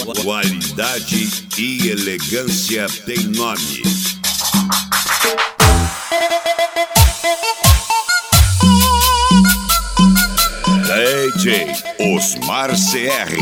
Qualidade e elegância tem nome. DJ Osmar CR.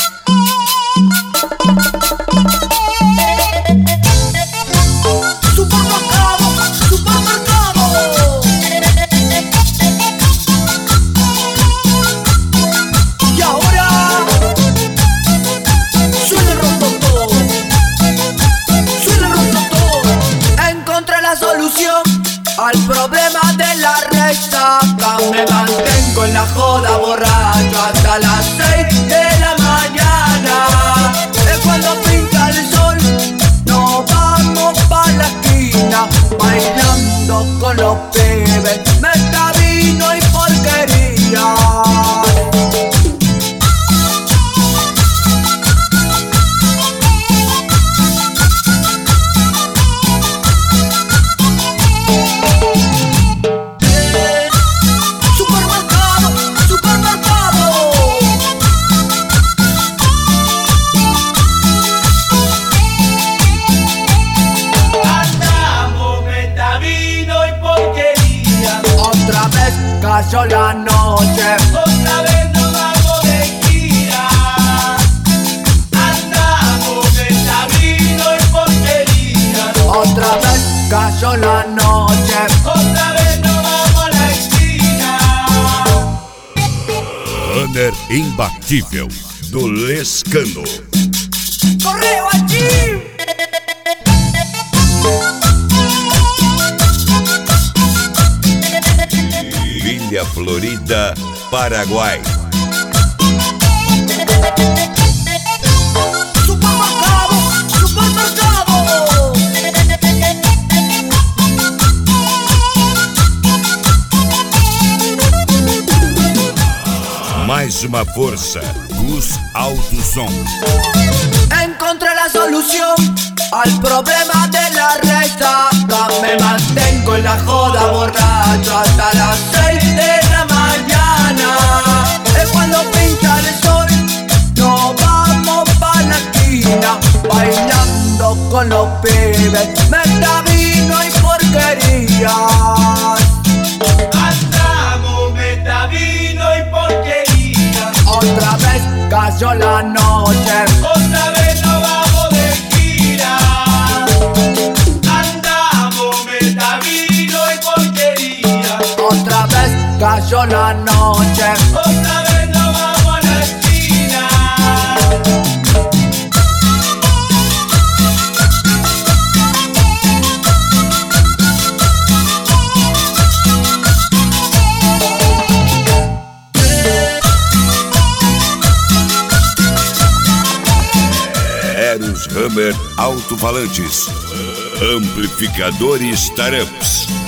Al problema de la resaca, me mantengo en la joda borracho hasta las 6 de la mañana. Es cuando pinta el sol, nos vamos pa' la esquina, bailando con los pibes, meta vino y porquería. Cayó la noche, otra vez nos vamos de gira. Andamos de vino y porquería. Otra vez cayó la noche, otra vez nos vamos a la esquina. Runner imbatível do Lescano. Correo allí. Villa Florida, Paraguai. Supermercado, supermercado. Mais uma força, Gus Alto Som. Encontré la solución al problema de la resaca. Me mantengo en la joda borracho hasta las 6 de la mañana. Es cuando pinta el sol, nos vamos pa' la esquina, bailando con los pibes, meta vino y porquería. Andamos, meta vino y porquería. Otra vez cayó la noche, otra vez nos vamos de gira. Andamos, meta vino y porquería. otra vez cayó la noche, otra vez nos vamos a la esquina. Eros Hammer Alto-Falantes. Amplificadores Taramps.